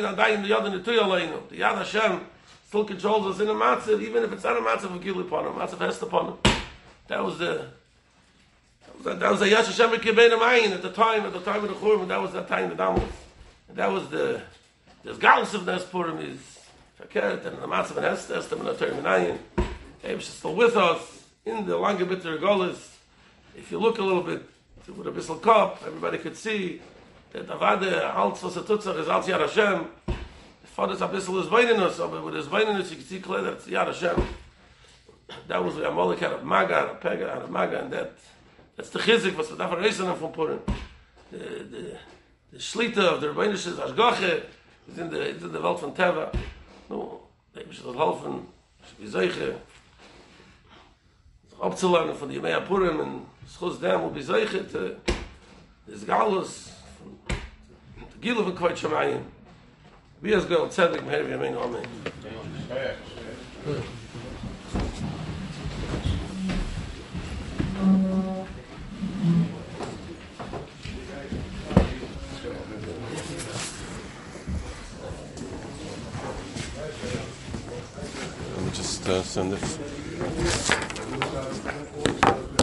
[SPEAKER 2] Yad Hashem still controls us in a matzav, even if it's not a matzav of Gilu upon him, matzav has upon him. That was the That was a Yesh Hashem B'Kibeinu Mayim at the time, at the time of the Churban. That was that time the Damos. That was the the Galus of Nes Purim is Fakert and the Matzav and Hester Hester Menatay Minayin. Eibush is still with us in the longer bit of Golas. If you look a little bit with a bissel cup, everybody could see that Avada Alt Vosatutzach is Alt Yad Hashem. Father's Abyssal is binding us, but with his binding us, you can see clearly that it's Yad Hashem. That was where Amalek had a Maga, a Pega, had a Maga, and that That's the chizik, was the davar reisen from Purim. The, the, the shlita of the Rebbeinish is Ashgache, is in the, it's in the Welt von Teva. No, they should helfen, should be zeiche, abzulernen von die Yemei Purim, and schuz dem will be zeiche, to, this galus, from the Gil of a Kvayt Shemayim. Be as girl, tzedek, meher v'yamein, amen.
[SPEAKER 1] Let me just uh, send it.